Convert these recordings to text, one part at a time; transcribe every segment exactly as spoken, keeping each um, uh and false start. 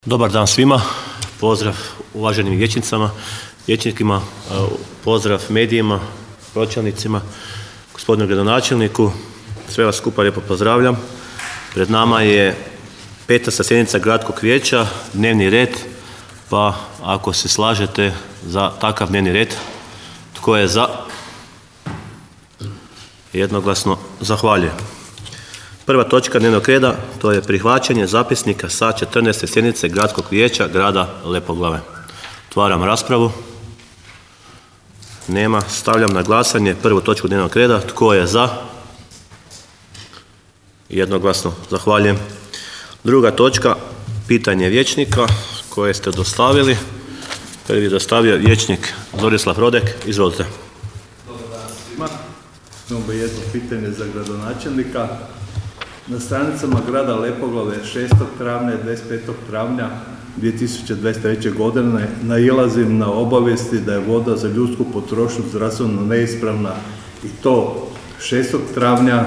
Dobar dan svima, pozdrav uvaženim vijećnicama, vijećnikima, pozdrav medijima, pročelnicima, gospodinu gradonačelniku, sve vas skupa lijepo pozdravljam. Pred nama je peta sjednica gradskog vijeća, dnevni red, pa ako se slažete za takav dnevni red, tko je za? Jednoglasno zahvaljujem. Prva točka dnevnog reda, to je prihvaćanje zapisnika sa četrnaeste sjednice gradskog vijeća grada Lepoglave. Otvaram raspravu. Nema. Stavljam na glasanje prvu točku dnevnog reda. Tko je za? Jednoglasno zahvaljujem. Druga točka, pitanje vijećnika koje ste dostavili. Prvi je dostavio vijećnik Zorislav Rodek. Izvolite. Dobar dan svima. Imamo jedno pitanje za gradonačelnika. Na stranicama grada Lepoglave šestog travnja i dvadeset petog travnja dvije tisuće dvadeset treće. godine nailazim na obavijesti da je voda za ljudsku potrošnju zdravstveno neispravna i to šestog travnja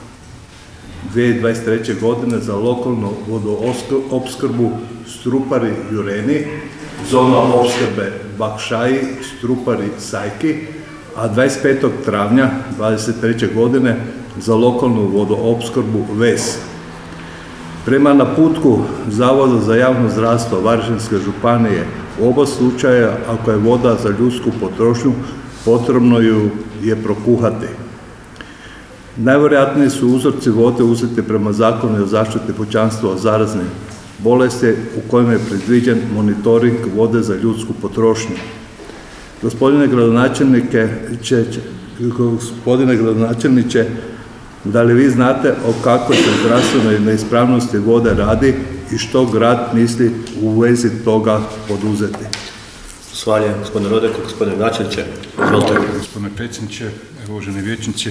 dvije tisuće dvadeset treće. godine za lokalnu vodoopskrbu Strupari Jureni, zona opskrbe Bakšaji, Strupari Sajki, a dvadeset petog travnja dvadeset treće. godine za lokalnu vodoopskrbu Ves. Prema naputku Zavoda za javno zdravstvo Varaždinske županije, u oba slučaja, ako je voda za ljudsku potrošnju, potrebno ju je prokuhati. Najvjerojatniji su uzorci vode uzeti prema Zakonu o zaštiti pučanstva od zaraznih bolesti u kojem je predviđen monitoring vode za ljudsku potrošnju. Gospodine gradonačelnike, gospodine gradonačelniče, da li vi znate o kakvoj se zdravstvenoj neispravnosti vode radi i što grad misli u vezi toga poduzeti? Zahvaljujem gospodine Rodeku, gospodine načelniče. Izvolite. Gospodine predsjedniče, uvaženi vijećnici.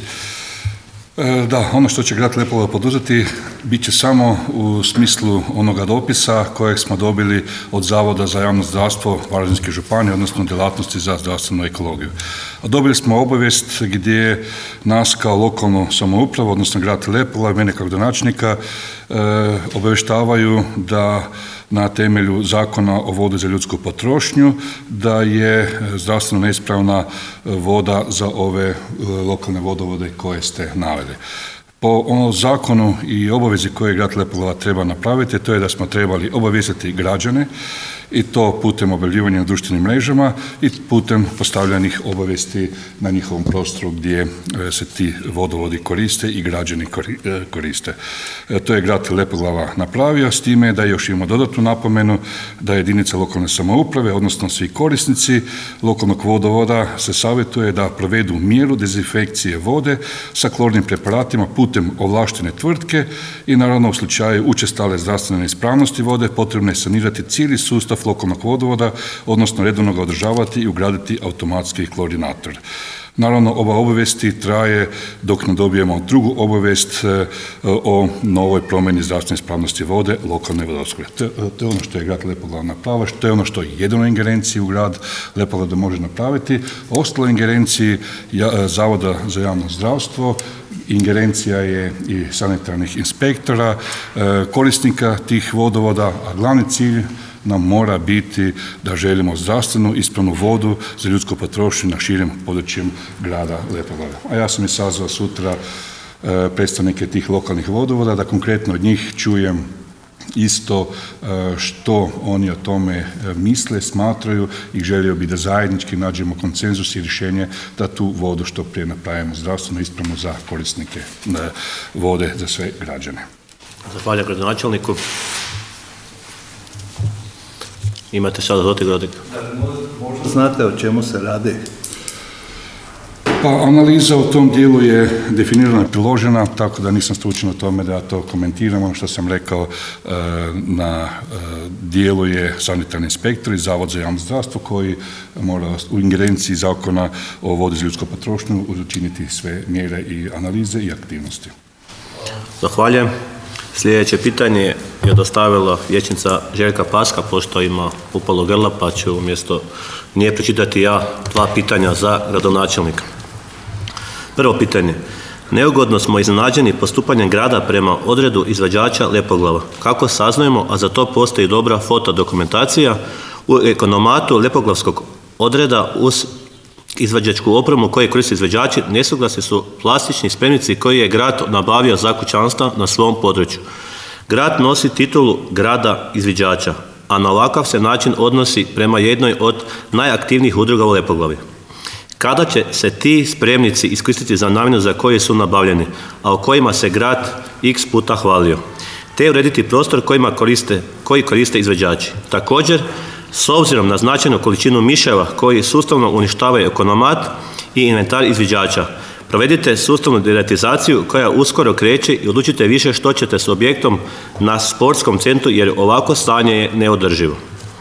Da, ono što će grad Lepoglava poduzeti bit će samo u smislu onoga dopisa kojeg smo dobili od Zavoda za javno zdravstvo Varaždinske županije, odnosno djelatnosti za zdravstvenu ekologiju. Dobili smo obavijest gdje nas kao lokalnu samoupravu, odnosno grad Lepoglava, mene kao gradonačelnika, obavještavaju da na temelju Zakona o vodi za ljudsku potrošnju da je zdravstveno neispravna voda za ove lokalne vodovode koje ste naveli. Po onom zakonu i obavezi koje grad Lepoglava treba napraviti, to je da smo trebali obavijestiti građane i to putem objavljivanja na društvenim mrežama i putem postavljanih obavijesti na njihovom prostoru gdje se ti vodovodi koriste i građani koriste. To je grad Lepoglava napravio, s time da još imamo dodatnu napomenu da jedinice lokalne samouprave, odnosno svi korisnici lokalnog vodovoda se savjetuje da provedu mjeru dezinfekcije vode sa klornim preparatima putem ovlaštene tvrtke i naravno u slučaju učestale zdravstvene neispravnosti vode potrebno je sanirati cijeli sustav lokalnog vodovoda, odnosno redovno ga održavati i ugraditi automatski klorinator. Naravno, ova obavijesti traje dok ne dobijemo drugu obavijest o novoj promjeni zdravstvene ispravnosti vode lokalne vodoopskrbe. To je ono što je grad Lepoglava napravio, to je ono što je jedino ingerenciji u grad Lepoglava da može napraviti. Ostalo ingerenciji Zavoda za javno zdravstvo, ingerencija je i sanitarnih inspektora, korisnika tih vodovoda, a glavni cilj nam mora biti da želimo zdravstvenu ispravnu vodu za ljudsku potrošnju na širem području grada Lepoglave. A ja sam i sazvao sutra e, predstavnike tih lokalnih vodovoda da konkretno od njih čujem isto e, što oni o tome misle, smatraju i želio bi da zajednički nađemo konsenzus i rješenje da tu vodu što prije napravimo zdravstveno ispravnu za korisnike e, vode za sve građane. Zahvaljujem gradonačelniku. Imate sada dotik, Rodik. Možda znate o čemu se radi? Pa analiza u tom dijelu je definirana i priložena, tako da nisam stručan u tome da ja to komentiram. Ono što sam rekao, na dijelu je sanitarni inspektor i Zavod za javno zdravstvo koji mora u ingerenciji Zakona o vodi za ljudsku potrošnju učiniti sve mjere i analize i aktivnosti. Zahvaljujem. Sljedeće pitanje je dostavila vijećnica Željka Paska, pošto ima upalo grla, pa ću umjesto nje pročitati ja dva pitanja za gradonačelnika. Prvo pitanje. Neugodno smo iznenađeni postupanjem grada prema odredu izvođača Lepoglava. Kako saznajemo, a za to postoji dobra fotodokumentacija, u ekonomatu Lepoglavskog odreda uz izvođačku opremu koju koriste izvođači nesuglasni su plastični spremnici koji je grad nabavio za kućanstva na svom području. Grad nosi titulu grada izvođača, a na ovakav se način odnosi prema jednoj od najaktivnijih udruga u Lepoglavi. Kada će se ti spremnici iskoristiti za namjenu za koje su nabavljeni, a o kojima se grad x puta hvalio, te urediti prostor kojima koriste, koji koriste izvođači. Također, s obzirom na značajnu količinu miševa koji sustavno uništavaju ekonomat i inventar izvođača, provedite sustavnu deratizaciju koja uskoro kreće i odlučite više što ćete s objektom na sportskom centru jer ovako stanje je neodrživo.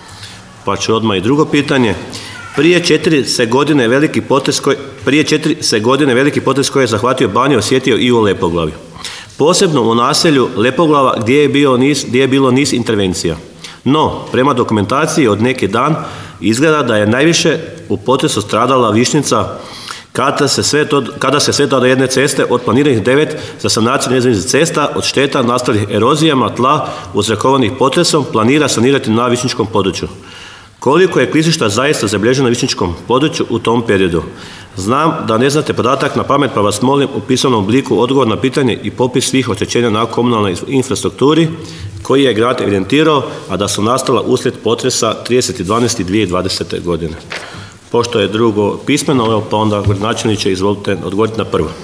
Pa ću odmah i drugo pitanje. Prije četiri se godine veliki potez koji, prije četiri se godine veliki potez koji je zahvatio Baniju osjetio i u Lepoglavi. Posebno u naselju Lepoglava gdje je, bio niz, gdje je bilo niz intervencija. No, prema dokumentaciji od neki dan izgleda da je najviše u potresu stradala Višnjica kada se sve to, kada se sve to do jedne ceste od planiranih devet za sanaciju njezinih cesta od šteta nastalih erozijama tla uzrokovanih potresom planira sanirati na višnjičkom području. Koliko je klizišta zaista zabilježeno na višnjičkom području u tom periodu? Znam da ne znate podatak na pamet, pa vas molim u pisanom obliku odgovor na pitanje i popis svih oštećenja na komunalnoj infrastrukturi koji je grad evidentirao, a da su nastala uslijed potresa tridesetog dvanaestog dvije tisuće dvadesete. godine. Pošto je drugo pismeno, evo, pa onda gradonačelniče izvolite odgovoriti na prvo.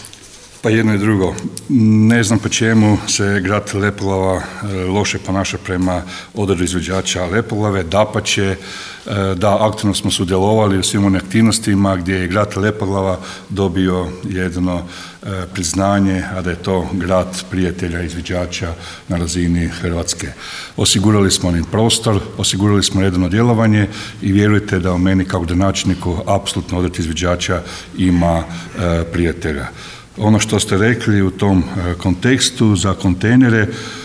Pa jedno i drugo. Ne znam po čemu se grad Lepoglava loše ponaša prema odredu izvođača Lepoglave. Dapače, da aktivno smo sudjelovali u svim onim aktivnostima gdje je grad Lepoglava dobio jedno priznanje, a da je to grad prijatelja izvođača na razini Hrvatske. Osigurali smo onim prostor, osigurali smo redovno djelovanje i vjerujte da u meni kao gradonačelniku apsolutno odred izvođača ima prijatelja. Ono što ste rekli u tom kontekstu za kontejnere,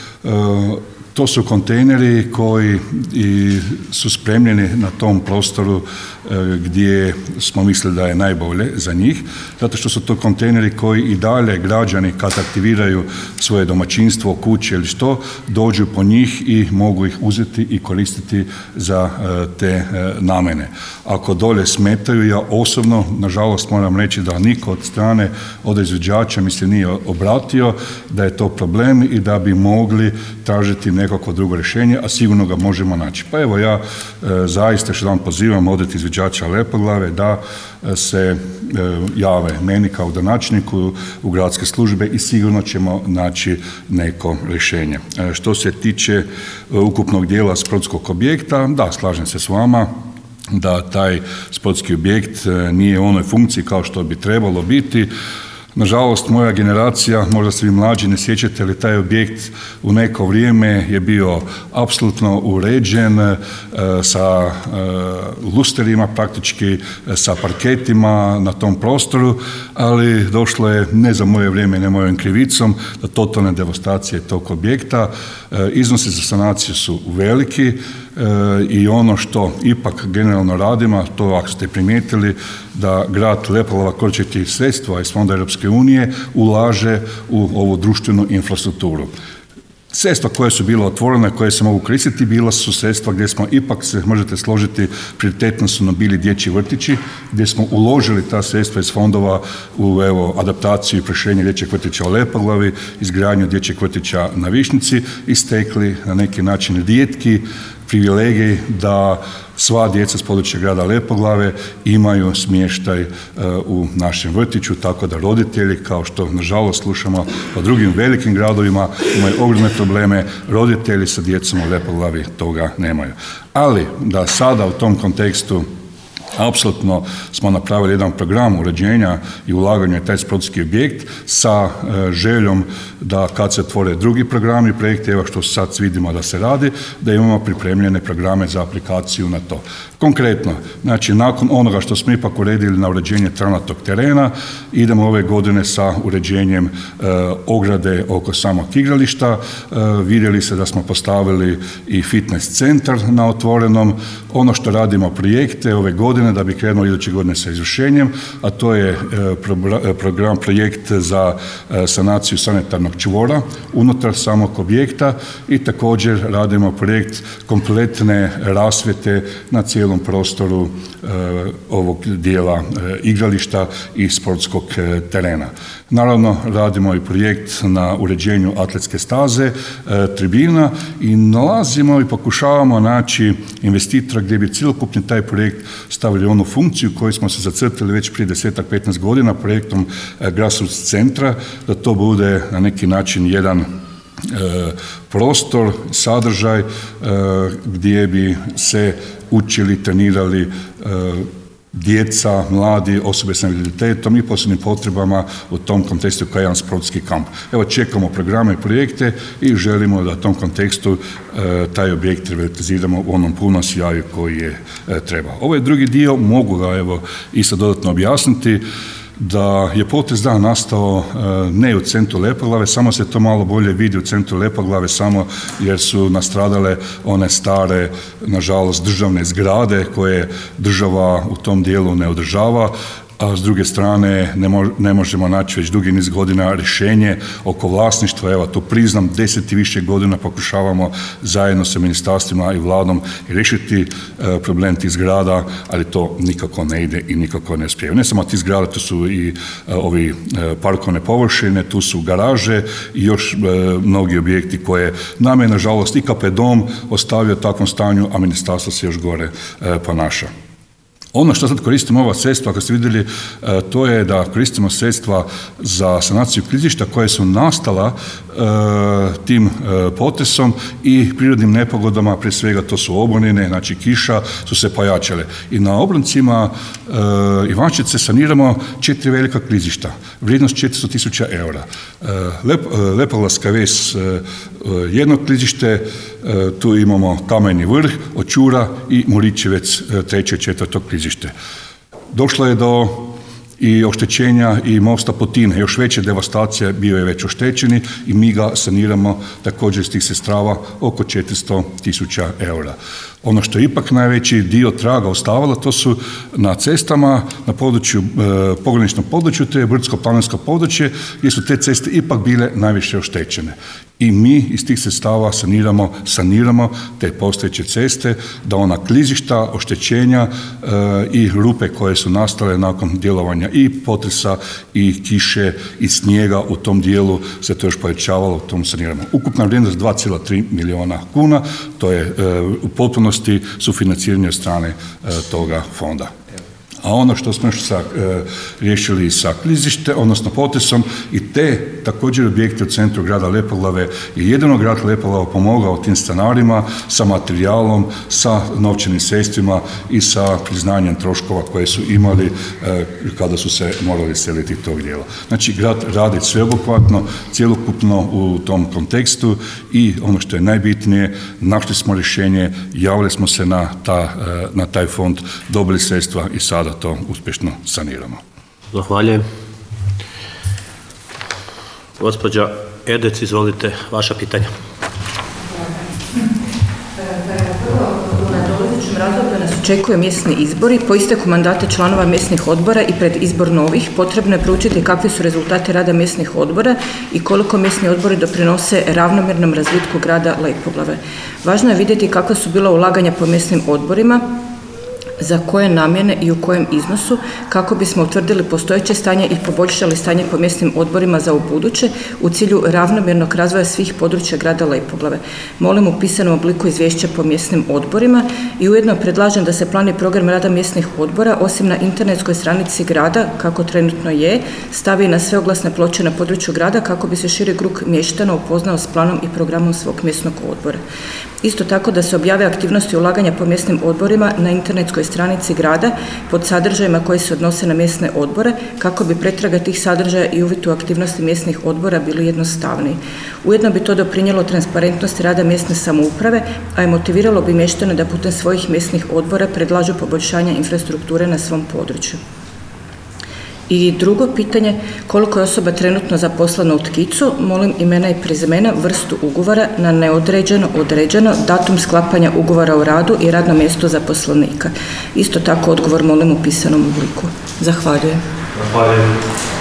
to su kontejneri koji i su spremljeni na tom prostoru gdje smo mislili da je najbolje za njih, zato što su to kontejneri koji i dalje građani kad aktiviraju svoje domaćinstvo, kuće ili što, dođu po njih i mogu ih uzeti i koristiti za te namjene. Ako dolje smetaju, ja osobno, nažalost moram reći da niko od strane od izvođača mi se nije obratio da je to problem i da bi mogli tražiti nekako drugo rješenje, a sigurno ga možemo naći. Pa evo ja e, zaista još jedan pozivam odred izvođača Lepoglave da e, se e, jave meni kao gradonačelniku u gradske službe i sigurno ćemo naći neko rješenje. E, što se tiče e, ukupnog dijela sportskog objekta, da, slažem se s vama da taj sportski objekt e, nije u onoj funkciji kao što bi trebalo biti. Nažalost, moja generacija, možda se vi mlađi ne sjećate, ali taj objekt u neko vrijeme je bio apsolutno uređen e, sa e, lusterima praktički, e, sa parketima na tom prostoru, ali došlo je, ne za moje vrijeme, ne mojom krivicom, do totalne devastacije tog objekta. E, iznosi za sanaciju su veliki, E, i ono što ipak generalno radimo, to ako ste primijetili, da grad Lepoglava koristeći sredstva iz Fonda Europske unije ulaže u ovu društvenu infrastrukturu. Sredstva koje su bila otvorene, koje se mogu koristiti, bila su sredstva gdje smo ipak, se možete složiti, prioritetno su nam bili dječji vrtići, gdje smo uložili ta sredstva iz fondova u evo, adaptaciju i proširenje dječjeg vrtića u Lepoglavi, izgradnju dječjeg vrtića na Višnjici i stekli na neki način rijetki privilegij da sva djeca s područja grada Lepoglave imaju smještaj uh, u našem vrtiću, tako da roditelji, kao što nažalost slušamo o drugim velikim gradovima, imaju ogromne probleme, roditelji sa djecom u Lepoglavi toga nemaju. Ali da sada u tom kontekstu apsolutno smo napravili jedan program uređenja i ulaganja u taj sportski objekt sa e, željom da kad se otvore drugi programi i projekti, evo što sad vidimo da se radi, da imamo pripremljene programe za aplikaciju na to. Konkretno, znači nakon onoga što smo ipak uredili na uređenje travnatog terena, idemo ove godine sa uređenjem e, ograde oko samog igrališta, e, vidjeli se da smo postavili i fitness centar na otvorenom, ono što radimo projekte ove godine godine da bi krenuo iduće godine sa izvršenjem, a to je program, projekt za sanaciju sanitarnog čvora unutar samog objekta i također radimo projekt kompletne rasvjete na cijelom prostoru ovog dijela igrališta i sportskog terena. Naravno, radimo i projekt na uređenju atletske staze, tribina i nalazimo i pokušavamo naći investitora gdje bi cjelokupni taj projekt stavili onu funkciju koju smo se zacrtali već prije desetak, petnaest godina projektom Grassroots centra, da to bude na neki način jedan e, prostor, sadržaj e, gdje bi se učili, trenirali e, djeca, mladi, osobe s invaliditetom i posebnim potrebama u tom kontekstu kao jedan sportski kamp. Evo, čekamo programe i projekte i želimo da u tom kontekstu e, taj objekt revitaliziramo u onom punom sjaju koji je e, treba. Ovo je drugi dio, mogu ga evo isto dodatno objasniti, da je potez dan nastao e, ne u centru Lepoglave, samo se to malo bolje vidi u centru Lepoglave, samo jer su nastradale one stare, nažalost, državne zgrade koje država u tom dijelu ne održava, a s druge strane ne, mo- ne možemo naći već dugi niz godina rješenje oko vlasništva. Evo, to priznam, deset i više godina pokušavamo zajedno sa ministarstvima i vladom riješiti e, problem tih zgrada, ali to nikako ne ide i nikako ne uspijeva. Ne samo tih zgrada, tu su i e, ovi e, parkovne površine, tu su garaže i još e, mnogi objekti koje nam je, nažalost, i K P Dom ostavio u takvom stanju, a ministarstvo se još gore e, ponaša. Ono što sad koristimo ova sredstva, ako ste vidjeli, to je da koristimo sredstva za sanaciju klizišta koje su nastala e, tim e, potresom i prirodnim nepogodama, prije svega to su oborine, znači kiša, su se pojačale. I na obroncima e, Ivančice saniramo četiri velika klizišta, vrijednost četiristo tisuća eura. E, Lep, Lepoglavska ves, e, jedno klizište, e, tu imamo Kameni vrh, Očura i Moričevec, e, treće i četvrto klizište. Došlo je do i oštećenja i mosta Potine, još veća devastacija, bio je već oštećeni i mi ga saniramo također iz tih sredstava oko četiristo tisuća eura. Ono što je ipak najveći dio traga ostavilo, to su na cestama, na području, e, pograničnom području, to je brdsko-planinsko područje, gdje su te ceste ipak bile najviše oštećene. I mi iz tih sredstava saniramo, saniramo te postojeće ceste, da ona klizišta, oštećenja e, i rupe koje su nastale nakon djelovanja i potresa i kiše i snijega u tom dijelu se to još povećavalo, u tom saniramo. Ukupna vrijednost dva zarez tri milijuna kuna, to je e, u potpunosti sufinanciranje od strane e, toga fonda. A ono što smo još sa, e, riješili sa klizište, odnosno potresom, i te također objekte u centru grada Lepoglave je jedino grad Lepoglava pomogao tim stanarima sa materijalom, sa novčanim sredstvima i sa priznanjem troškova koje su imali e, kada su se morali seliti tog dijela. Znači, grad radi sveobuhvatno, cjelokupno u tom kontekstu i ono što je najbitnije, našli smo rješenje, javili smo se na, ta, e, na taj fond, dobili sredstva i sada to uspješno saniramo. Zahvaljujem. Gospođa Erdec, izvolite, vaša pitanja. U nadolazećem razdoblju nas očekuje mjesni izbori. Po isteku mandata članova mjesnih odbora i pred izbor novih potrebno je proučiti kakvi su rezultati rada mjesnih odbora i koliko mjesni odbori doprinose ravnomjernom razvitku grada Lepoglave. Važno je vidjeti kakva su bila ulaganja po mjesnim odborima, za koje namjene i u kojem iznosu, kako bismo utvrdili postojeće stanje i poboljšali stanje po mjesnim odborima za ubuduće u cilju ravnomjernog razvoja svih područja grada Lepoglave. Molim u pisanom obliku izvješća po mjesnim odborima i ujedno predlažem da se plan i program rada mjesnih odbora, osim na internetskoj stranici grada, kako trenutno je, stavi na sve oglasne ploče na području grada kako bi se širi krug mještana upoznao s planom i programom svog mjesnog odbora. Isto tako da se objave aktivnosti ulaganja po mjesnim odborima na internetskoj stranici grada pod sadržajima koji se odnose na mjesne odbore, kako bi pretraga tih sadržaja i uvid u aktivnosti mjesnih odbora bili jednostavniji. Ujedno bi to doprinijelo transparentnosti rada mjesne samouprave, a i motiviralo bi mještane da putem svojih mjesnih odbora predlažu poboljšanja infrastrukture na svom području. I drugo pitanje, koliko je osoba trenutno zaposleno u Tkicu, molim imena i prezimena, vrstu ugovora na neodređeno, određeno, datum sklapanja ugovora o radu i radno mjesto zaposlenika. Isto tako odgovor molim u pisanom obliku. Zahvaljujem. Zahvaljujem.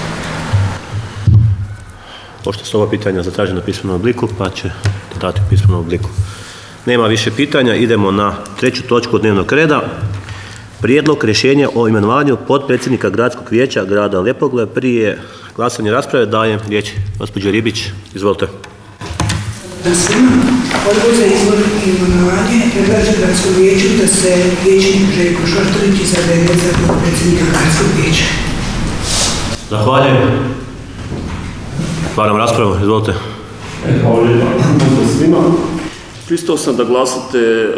Pošto su ova pitanja zatražena u pisanom obliku, pa će dati u pisanom obliku. Nema više pitanja, idemo na treću točku dnevnog reda. Prijedlog rješenja o imenovanju potpredsjednika Gradskog vijeća grada Lepoglave. Prije glasanja i rasprave dajem riječ gospođi Ribić. Izvolite. Odbor za izbor i imenovanje predlaže Gradskom vijeću da se vijećnik Željko Šoštarić izabere za potpredsjednika Gradskog vijeća. Zahvaljujem. Otvaram raspravu, izvolite. Hvala lijepa. Pozdrav svima. Pristao sam da glasate,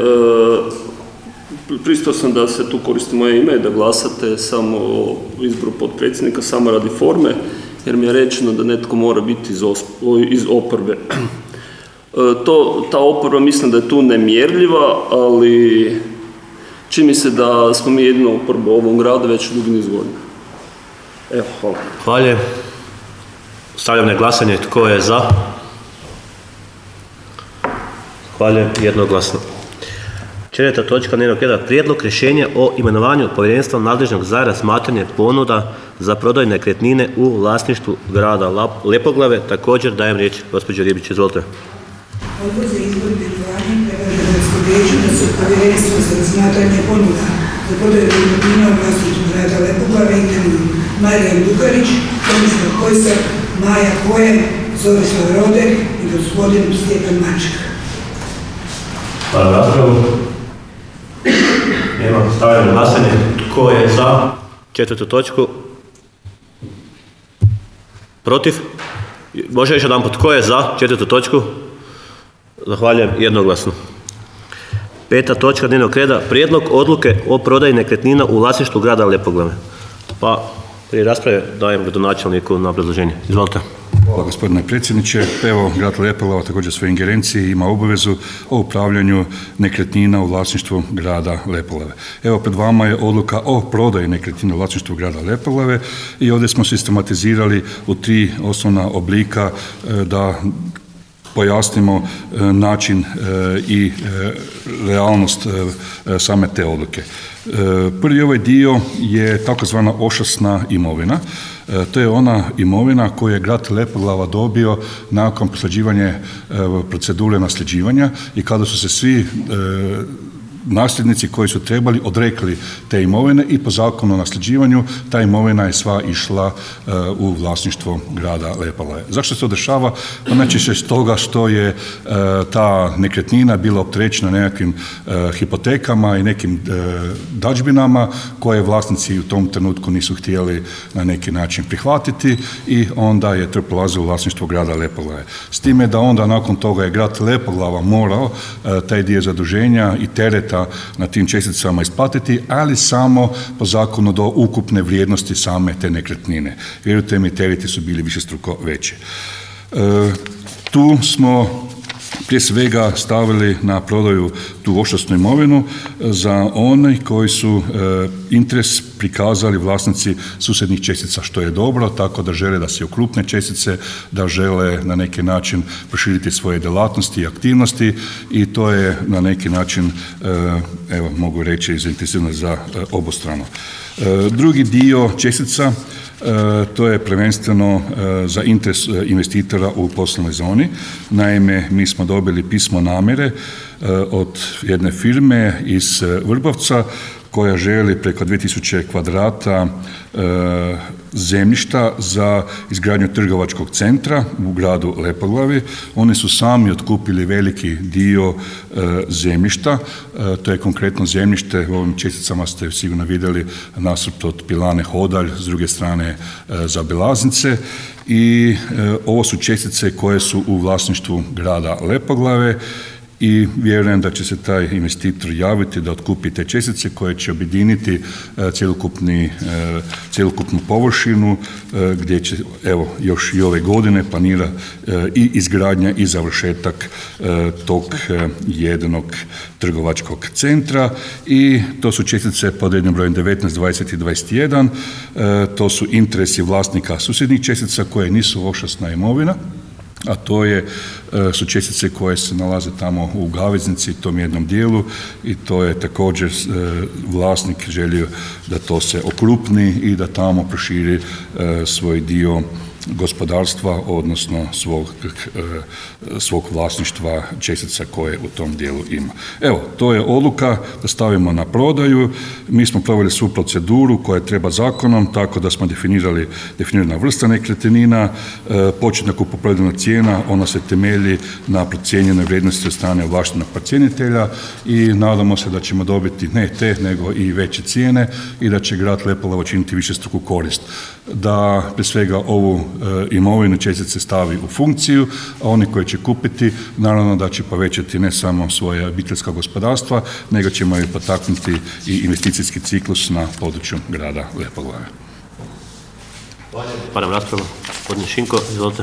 e, pristao sam da se tu koristi moje ime, da glasate samo o izboru potpredsjednika, samo radi forme, jer mi je rečeno da netko mora biti iz, os, iz oporbe. E, to, ta oporba mislim da je tu nemjerljiva, ali čini mi se da smo mi jedina oporba u ovom gradu već dugi niz godina. Evo, hvala. Hvala. Stavljam na glasanje. Tko je za? Hvala, jednoglasno. Četvrta točka dnevnog reda. Prijedlog rješenja o imenovanju povjerenstva nadležnog za razmatranje ponuda za prodaju nekretnine u vlasništvu grada Lepoglave. Također dajem riječ gospođi Ribić. Izvolite. Odbor za izbor i imenovanje predlaže Gradskom vijeću da se povjerenstvo za razmatranje ponuda za prodaju nekretnina u vlasništvu grada Lepoglave imenuju Marijan Dukarić, Tomislav Hojsak, Maja Koje, Zorislav Rodek i gospodin Stjepan Maček. Hvala raspravu. Nema, stavljamo glasanje. Tko je za četvrtu točku? Protiv? Može još jedan put. Tko je za četvrtu točku? Zahvaljujem, jednoglasno. Peta točka dnevnog reda. Prijedlog odluke o prodaji nekretnina u vlasništvu grada Lepoglave. Pa, prije rasprave dajem gradonačelniku na obrazloženje. Izvolite. Hvala gospodine predsjedniče. Evo, grad Lepoglava također svoje ingerencije ima obavezu o upravljanju nekretnina u vlasništvu grada Lepoglave. Evo, pred vama je odluka o prodaji nekretnina u vlasništvu grada Lepoglave i ovdje smo sistematizirali u tri osnovna oblika da pojasnimo način i realnost same te odluke. Prvi ovaj dio je takozvana ošasna imovina. To je ona imovina koju je grad Lepoglava dobio nakon prosljeđivanja procedure nasljeđivanja i kada su se svi nasljednici koji su trebali odrekli te imovine i po zakonu o nasljeđivanju ta imovina je sva išla uh, u vlasništvo grada Lepoglave. Zašto se to dešava? Pa najčešće stoga što je uh, ta nekretnina bila opterećena nekakvim uh, hipotekama i nekim uh, dažbinama koje vlasnici u tom trenutku nisu htjeli na neki način prihvatiti i onda je to prelazilo u vlasništvo grada Lepoglave. S time da onda nakon toga je grad Lepoglava morao uh, taj dio zaduženja i tereta na tim česticama isplatiti, ali samo po zakonu do ukupne vrijednosti same te nekretnine. Vjerujte mi, tereti su bili višestruko veći. E, tu smo prije svega stavili na prodaju tu ošasnu imovinu za one koji su e, interes prikazali vlasnici susjednih čestica, što je dobro, tako da žele da se okrupne čestice, da žele na neki način proširiti svoje djelatnosti i aktivnosti i to je na neki način, e, evo mogu reći, zainteresirano za e, obostrano. E, drugi dio čestica, E, to je prvenstveno e, za interes e, investitora u poslovnoj zoni. Naime, mi smo dobili pismo namjere e, od jedne firme iz Vrbovca koja želi preko dvije tisuće kvadrata e, zemljišta za izgradnju trgovačkog centra u gradu Lepoglavi. Oni su sami otkupili veliki dio e, zemljišta. E, to je konkretno zemljište, u ovim česticama ste sigurno vidjeli nasuprot pilane Hodalj, s druge strane e, zaobilaznice. I e, ovo su čestice koje su u vlasništvu grada Lepoglave i vjerujem da će se taj investitor javiti da otkupi te čestice koje će objediniti cjelokupni, cjelokupnu površinu gdje će evo još i ove godine planira i izgradnja i završetak tog jednog trgovačkog centra i to su čestice pod rednim brojem devetnaest, dvadeset i dvadeset jedan. To su interesi vlasnika susjednih čestica koje nisu ošasna imovina, a to je, su čestice koje se nalaze tamo u Gaveznici, tom jednom dijelu i to je također vlasnik želio da to se okrupni i da tamo proširi svoj dio gospodarstva, odnosno svog, svog vlasništva čestica koje u tom dijelu ima. Evo, to je odluka da stavimo na prodaju. Mi smo proveli svu proceduru koja treba zakonom, tako da smo definirali definirana vrsta nekretnina, početna kupoprodajna cijena, ona se temelji na procijenjenoj vrijednosti od strane ovlaštenog procjenitelja i nadamo se da ćemo dobiti ne te, nego i veće cijene i da će grad Lepoglava učiniti višestruku korist. Da prije svega ovu imovinu čestice stavi u funkciju, a oni koji će kupiti naravno da će povećati ne samo svoje obiteljska gospodarstva, nego ćemo i potaknuti i investicijski ciklus na području grada Lepoglave. Padam raspravu. Gospodin Šinko, izvolite.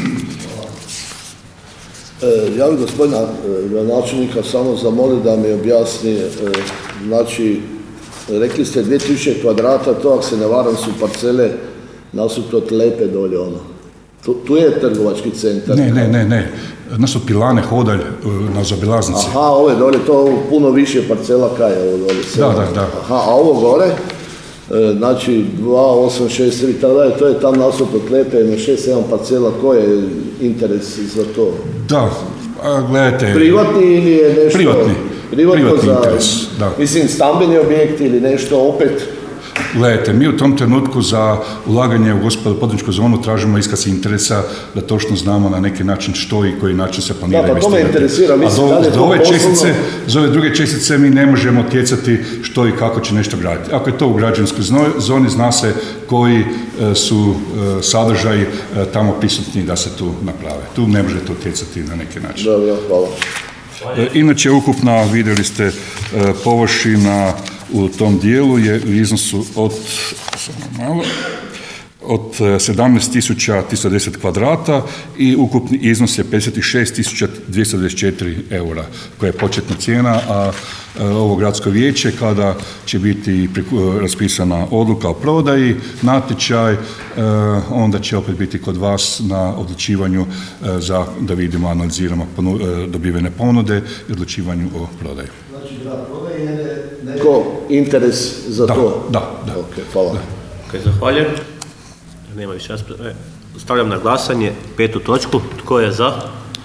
E, ja bih gospodina gradonačelnika samo zamolio da mi objasni, e, znači, rekli ste dvije tisuće kvadrata, to ako se ne varam su parcele nasuprot Lepe dolje ono. Tu, tu je trgovački centar. Ne, ne, ne, ne. Nasu pilane hodalj na zaobilaznici. Aha, ovo je dolje, to puno više parcela kaj je ovo dolje. Da, da, da. Aha, a ovo gore, e, znači dva, osam, šest, tri, tada je, to je tam nasuprot Lepe, ima šest, sedam parcela, koji je interes za to? Da, a gledajte. Privatni ili je nešto? Privatni. Privatno Privatni za, interes, da. Mislim, stambeni objekt ili nešto opet? Gledajte, mi u tom trenutku za ulaganje u poduzetničku zonu tražimo iskaz interesa da točno znamo na neki način što i koji način se planira da, pa investirati. To me interesira, mislim, a do, da li je to do ove poslovno... čestice, za ove druge čestice mi ne možemo utjecati što i kako će nešto graditi. Ako je to u građevinskoj zoni, zna se koji e, su e, sadržaji e, tamo prisutni da se tu naprave. Tu ne možete utjecati na neki način. Dobro, hvala. E, inače, ukupna, vidjeli ste, e, površina u tom dijelu je u iznosu od, samo malo, od sedamnaest tisuća tristo deset kvadrata i ukupni iznos je pedeset šest tisuća dvjesto dvadeset četiri eura koja je početna cijena, a ovo gradsko vijeće kada će biti raspisana odluka o prodaji, natječaj, onda će opet biti kod vas na odlučivanju za da vidimo, analiziramo dobivene ponude i odlučivanju o prodaju. Znači grad prodaje je neko interes za da, to? Da, da. Ok, hvala. Da. Ok, zahvaljujem. Nema više rasprave. Stavljam na glasanje petu točku. Tko je za?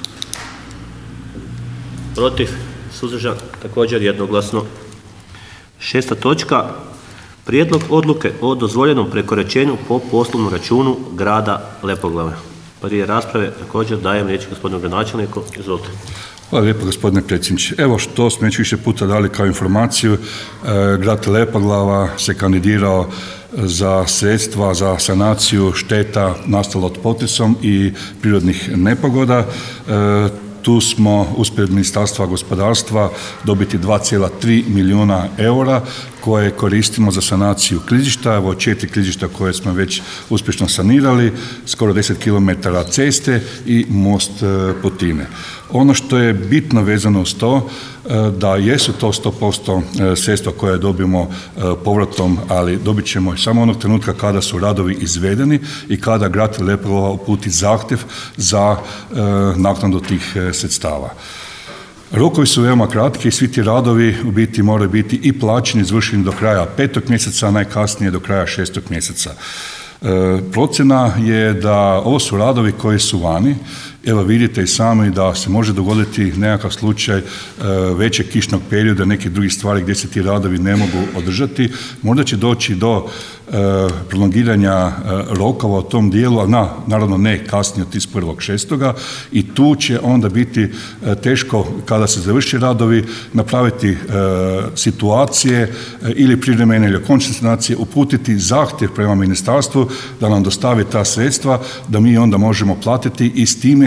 Protiv? Suzdržan? Također jednoglasno. Šesta točka. Prijedlog odluke o dozvoljenom prekoračenju po poslovnom računu grada Lepoglave. Prije rasprave također dajem riječ gospodinu gradonačelniku. Izvolite. Hvala lijepo gospodine predsjedniče. Evo što smo već više puta dali kao informaciju, e, grad Lepoglava se kandidirao za sredstva za sanaciju šteta nastala od potresom i prirodnih nepogoda. E, tu smo uspjeli od Ministarstva gospodarstva dobiti dva zarez tri milijuna eura koje koristimo za sanaciju klizišta. Evo četiri klizišta koje smo već uspješno sanirali, skoro deset kilometara ceste i most Putine. Ono što je bitno vezano uz to, da jesu to sto posto sredstva koje dobijemo povratom, ali dobit ćemo samo onog trenutka kada su radovi izvedeni i kada grad Lepoglava uputi zahtjev za naknadu tih sredstava. Rokovi su veoma kratki i svi ti radovi u biti moraju biti i plaćeni, izvršeni do kraja petog mjeseca, a najkasnije do kraja šestog mjeseca. E, procjena je da ovo su radovi koji su vani. Evo vidite i sami da se može dogoditi nekakav slučaj e, većeg kišnog perioda, neke druge stvari gdje se ti radovi ne mogu održati. Možda će doći do e, prolongiranja e, rokova u tom dijelu, ali na, naravno ne kasnije od trideset prvog šestoga i tu će onda biti e, teško kada se završi radovi napraviti e, situacije e, ili privremene ili okončne sanacije, uputiti zahtjev prema ministarstvu da nam dostavi ta sredstva, da mi onda možemo platiti i s time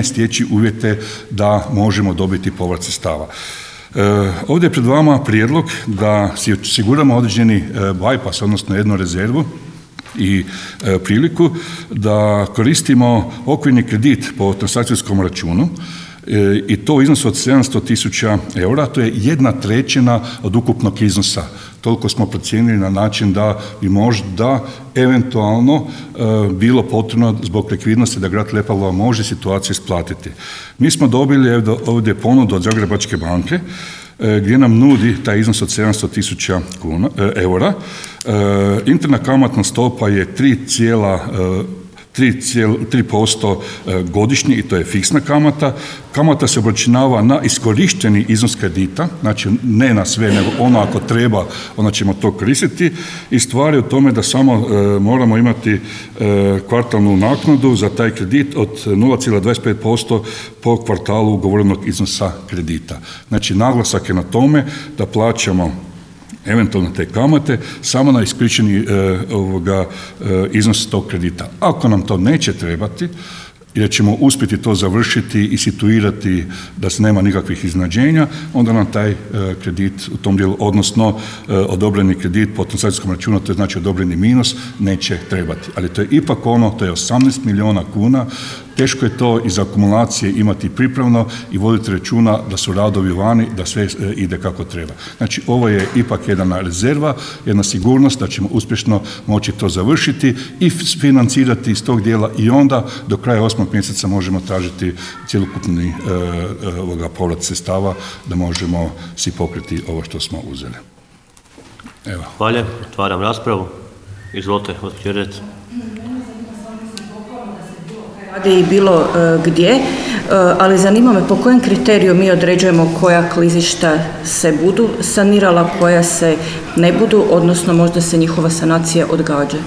stječi uvjete da možemo dobiti povrat sredstava. E, ovdje je pred vama prijedlog da si osiguramo određeni e, bypass, odnosno jednu rezervu i e, priliku da koristimo okvirni kredit po transakcijskom računu e, i to u iznosu od sedamsto tisuća eura, to je jedna trećina od ukupnog iznosa. Toliko smo procijenili na način da bi možda eventualno e, bilo potrebno zbog likvidnosti da grad Lepoglava može situaciju isplatiti. Mi smo dobili ovdje ponudu od Zagrebačke banke e, gdje nam nudi taj iznos od sedamsto tisuća e, eura. E, interna kamatna stopa je tri zarez tri posto godišnje i to je fiksna kamata. Kamata se obračunava na iskorišteni iznos kredita, znači ne na sve, nego ono ako treba, onda ćemo to koristiti i stvar je u tome da samo e, moramo imati e, kvartalnu naknadu za taj kredit od nula zarez dvadeset pet posto po kvartalu ugovorenog iznosa kredita. Znači naglasak je na tome da plaćamo eventualno te kamate samo na iskorišteni e, ovoga e, iznos tog kredita. Ako nam to neće trebati, jer ćemo uspjeti to završiti i situirati da se nema nikakvih iznenađenja, onda nam taj e, kredit u tom dijelu, odnosno e, odobreni kredit po transakcijskom računu, to je znači odobreni minus, neće trebati. Ali to je ipak ono, to je osamnaest milijuna kuna, teško je to iz akumulacije imati pripravno i voditi računa da su radovi vani, da sve e, ide kako treba. Znači ovo je ipak jedna rezerva, jedna sigurnost da ćemo uspješno moći to završiti i financirati iz tog dijela i onda do kraja osmog mjeseca možemo tražiti cjelokupni e, e, ovoga povrat sredstava da možemo si pokriti ovo što smo uzeli. Evo. Hvala, otvaram raspravu. Izvolite, gospođo Jerec. Radi i bilo e, gdje, e, ali zanima me po kojem kriteriju mi određujemo koja klizišta se budu sanirala, koja se ne budu, odnosno možda se njihova sanacija odgađa.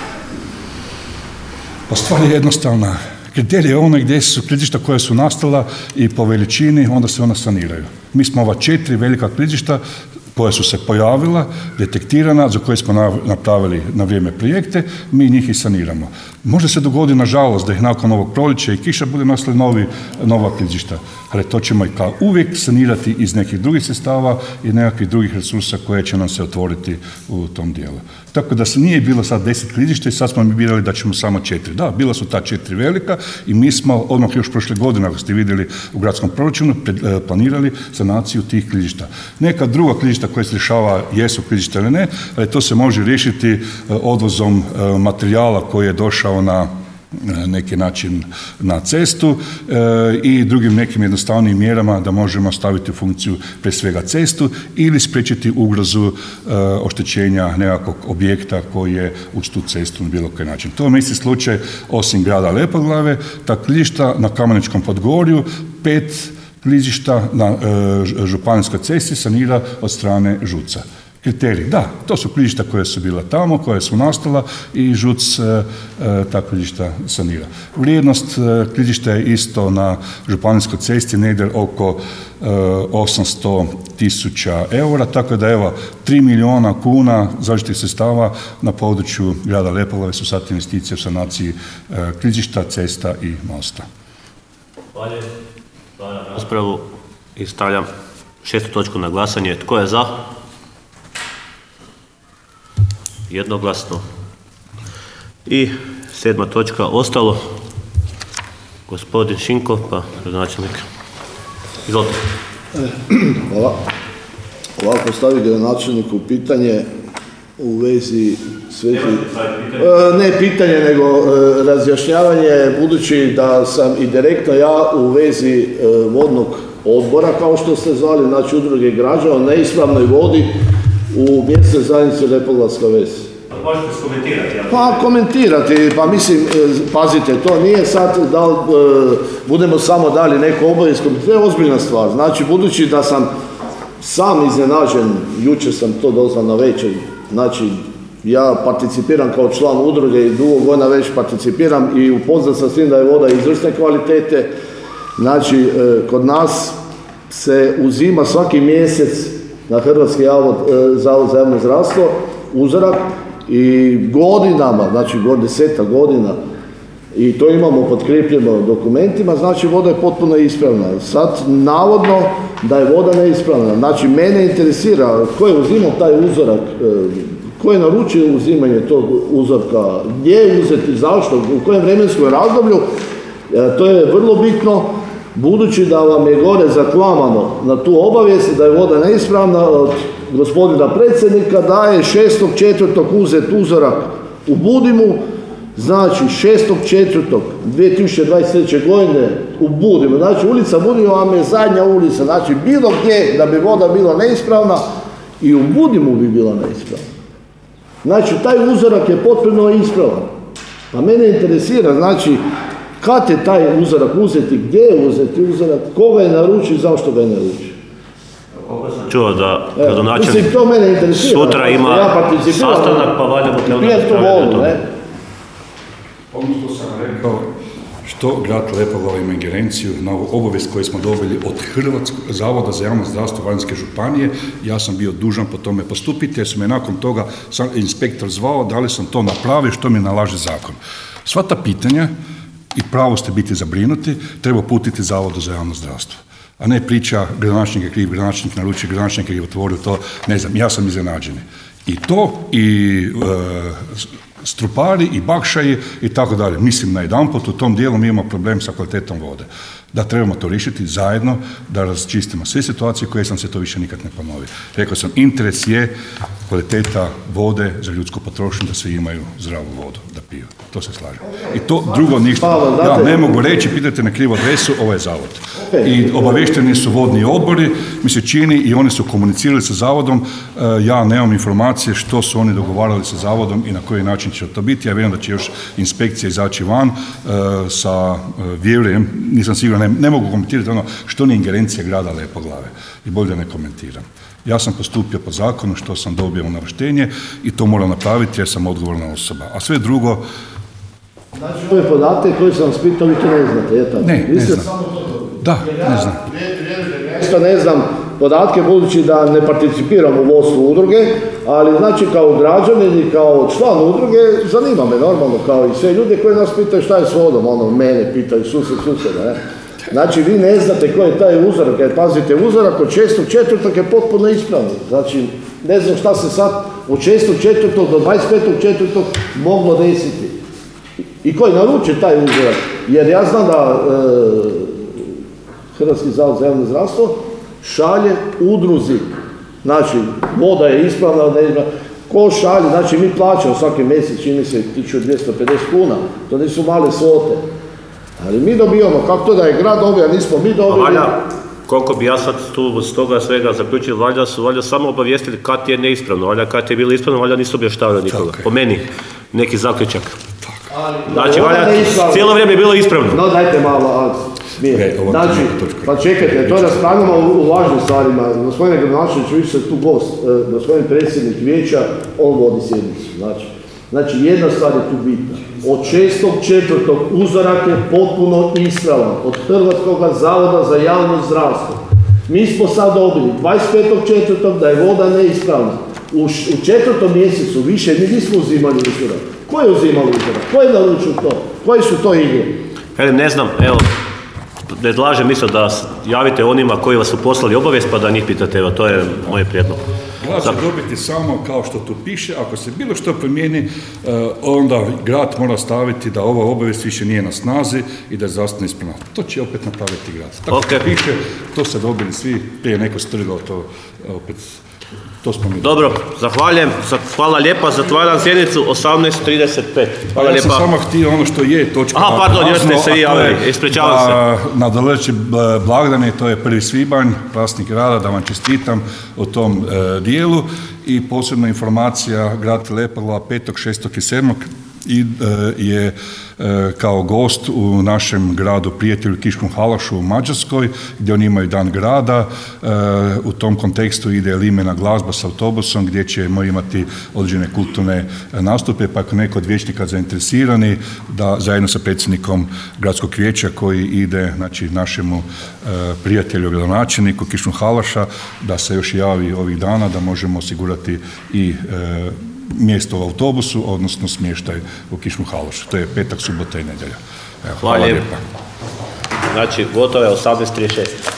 Pa stvar je jednostavna. Kriterij je ono gdje su klizišta koja su nastala i po veličini, onda se ona saniraju. Mi smo ova četiri velika klizišta koja su se pojavila, detektirana, za koje smo napravili na vrijeme projekte, mi njih i saniramo. Može se dogodi, nažalost, da ih nakon ovog proljeća i kiša bude nastali novi, nova klizišta, ali to ćemo i kao uvijek sanirati iz nekih drugih sredstava i nekakvih drugih resursa koje će nam se otvoriti u tom dijelu. Tako da se nije bilo sad deset klizišta i sad smo mi birali da ćemo samo četiri. Da, bila su ta četiri velika i mi smo odmah još prošle godine, ako ste vidjeli u gradskom proračunu, planirali sanaciju tih klizišta. Neka druga klizišta koja se rješava jesu klizišta ili ne, ali to se može riješiti odvozom materijala koji je došao na neki način na cestu e, i drugim nekim jednostavnim mjerama da možemo staviti u funkciju pre svega cestu ili spriječiti ugrozu e, oštećenja nekakvog objekta koji je uz tu cestu na bilo koji način. To je isti slučaj osim grada Lepoglave, ta klizišta na Kameničkom Podgorju, pet klizišta na e, županijskoj cesti sanira od strane ŽUC-a. Kriterij, da, to su klizišta koja su bila tamo, koja su nastala i ŽUC e, e, ta klizišta sanira. Vrijednost e, klizišta je isto na županijskoj cesti negdje oko e, osamsto tisuća eura, tako da evo tri milijuna kuna zaštitnih sredstava na području grada Lepoglave su sad investicije u sanaciji e, klizišta, cesta i mosta. Hvala. Hvala raspravu i stavljam šestu točku na glasanje. Tko je za? Jednoglasno. I sedma točka ostalo. Gospodin Šinko, pa gradonačelnik. Izvolite. Hvala. Ovako stavi gradonačelniku pitanje u vezi svezi... E, ne pitanje, nego e, razjašnjavanje, budući da sam i direktno ja u vezi e, vodnog odbora, kao što ste zvali, znači udruge građana, o neispravnoj vodi u mjesnoj zajednici Lepoglavska ves. Možete skomentirati? Ja. Pa komentirati, pa mislim, pazite, to nije sad da e, budemo samo dali neku obavijest, to je ozbiljna stvar. Znači, budući da sam sam iznenađen, jučer sam to doznao na večer, znači, ja participiram kao član udruge i dugo godina već participiram i upoznat sam s tim da je voda izvrsne kvalitete. Znači, e, kod nas se uzima svaki mjesec na Hrvatski zavod, e, zavod za javno zdravstvo uzorak i godinama, znači god deseta godina, i to imamo potkrepljeno dokumentima, znači voda je potpuno ispravna. Sad, navodno da je voda neispravna, znači mene interesira ko je uzimao taj uzorak, ko je naručio uzimanje tog uzorka, gdje je uzeti, zašto, u kojem vremenskom razdoblju, to je vrlo bitno, budući da vam je gore zaklamano na tu obavijest da je voda neispravna od gospodina predsjednika, da je šestog četvrtog uzet uzorak u Budimu, znači šestog četvrtog dvije tisuće dvadeset treće. godine u Budimu, znači ulica Budima vam je zadnja ulica, znači bilo gdje da bi voda bila neispravna i u Budimu bi bila neispravna. Znači taj uzorak je potpuno ispravan. Pa mene interesira, znači kad je taj uzorak uzeti, gdje je uzeti uzorak, koga je naručio i zašto ga je naručio. Čuo da gradonačelnik Mislim, to mene interesira. sutra ima ja sastanak, pa valjda mu treba pijem tu vodu, ne? Ono što sam rekao, što grad Lepoglava ima ingerenciju na obavijest koju smo dobili od Hrvatskog zavoda za javno zdravstvo Varaždinske županije, ja sam bio dužan po tome postupiti, jer su me nakon toga sam inspektor zvao, da li sam to napravio, što mi nalaže zakon. Sva ta pitanja, i pravo ste biti zabrinuti, treba uputiti Zavodu za javno zdravstvo. A ne priča gradonačelnik je kriv, gradonačelnik naručio, gradonačelnik je otvorio to, ne znam, ja sam iznenađen. I to, i e, strupari, i bakšaji, i tako dalje. Mislim, na jedanput u tom dijelu mi imamo problem sa kvalitetom vode. Da trebamo to riješiti zajedno, da razčistimo sve situacije koje sam se to više nikad ne ponovi. Rekao sam, interes je kvaliteta vode za ljudsku potrošnju, da svi imaju zdravu vodu, da piju. To se slažem. I to drugo ništa. Ja ne mogu reći, pitajte na krivu adresu, ovo je zavod. I obavješteni su vodni odbori, mi se čini, i oni su komunicirali sa zavodom. Ja nemam informacije što su oni dogovarali sa zavodom i na koji način će to biti. Ja vjerujem da će još inspekcija izaći van sa, vjerujem, nisam siguran, ne, ne mogu komentirati ono što ni ingerencija grada Lepoglave. I bolje ne komentiram. Ja sam postupio po zakonu što sam dobio u navrštenje i to moram napraviti jer sam odgovorna osoba. A sve drugo... Znači, ove podatke koje sam vas pitao, vi to ne znate, je tako? Ne, ne znam. Da, ne znam. Isto ne znam podatke, budući da ne participiram u vodstvu udruge, ali znači kao građanin i kao član udruge zanima me normalno, kao i sve ljude koji nas pitaju šta je s vodom, ono, mene pitaju, sused, suseda, ne? Znači, vi ne znate koji je taj uzorak, jer pazite, uzorak od šestog četvrtog je potpuno ispravni. Znači, ne znam šta se sad od šestog četvrtog do dvadeset petog četvrtog moglo desiti. I koji naruči taj uzorak, jer ja znam da e, Hrvatski zavod za javno zdravstvo šalje udruzi, znači, voda je ispravna, ne ispravna. Ko šalje, znači mi plaćamo svaki mjesec, čini se tisuću dvjesto pedeset kuna, to nisu male svote. Ali mi dobijamo, kako to da je grad dobio, a nismo mi dobili. Valja, koliko bi ja sad tu s toga svega zaključio, valjda su valjda samo obavijestili kad je neispravno, valjda kad je bilo ispravno, valjda nisu objaštavili nikoga. Po meni, neki zaključak. Znači, valjda cijelo vrijeme je bilo ispravno. No, dajte malo, smije. Znači, pa čekajte, to raspravljamo u važnim stvarima. Gospodine gradonačelniče, vi ste tu gost, gospodin predsjednik vijeća, on vodi sjednicu. Znači, znači, jedna stvar je tu bitna. Od šestog četvrtog uzorak je potpuno ispravan od Hrvatskog zavoda za javno zdravstvo. Mi smo sad dobili dvadeset petog četvrtog da je voda neispravna. U, u četvrtom mjesecu više mi nismo uzimali uzorak. Ko je uzimao uzorak? Ko je naručio to? Koje su to igre? Evo, ne znam, evo, predlažem isto da javite onima koji vas su poslali obavijest pa da njih pitate, evo, to je moj prijedlog. Grad će dobiti samo kao što tu piše, ako se bilo što promijeni, onda grad mora staviti da ova obavijest više nije na snazi i da je zdravstveno ispravna. To će opet napraviti grad. Tako okay. piše, to se dobili svi, prije neko strgao to opet. To smo mi. Dobro, zahvaljujem, hvala lijepa, zatvaram sjednicu osamnaest trideset pet. Hvala ja lijepa. sam samo htio ono što je točka. Aha, pardon, još ste se vi javili, ispričavam se. Na dolazeći blagdane, to je prvi svibanj, praznik grada, da vam čestitam u tom e, dijelu i posebna informacija, grad Lepoglava petog, šestog i sedmog i e, je e, kao gost u našem gradu prijatelju Kiškom Halašu u Mađarskoj, gdje oni imaju dan grada. E, u tom kontekstu ide limena glazba s autobusom gdje ćemo imati određene kulturne nastupe, pa ako neko od vijećnika zainteresirani da zajedno sa predsjednikom gradskog vijeća koji ide, znači, našemu e, prijatelju gradonačelniku Kiškom Halaša, da se još javi ovih dana da možemo osigurati i e, mjesto u autobusu, odnosno smještaj u Kišmu Halošu. To je petak, subota i nedjelja. Evo, Hvala hvala lijepo. lijepa. Znači, gotovo je osamnaest trideset šest.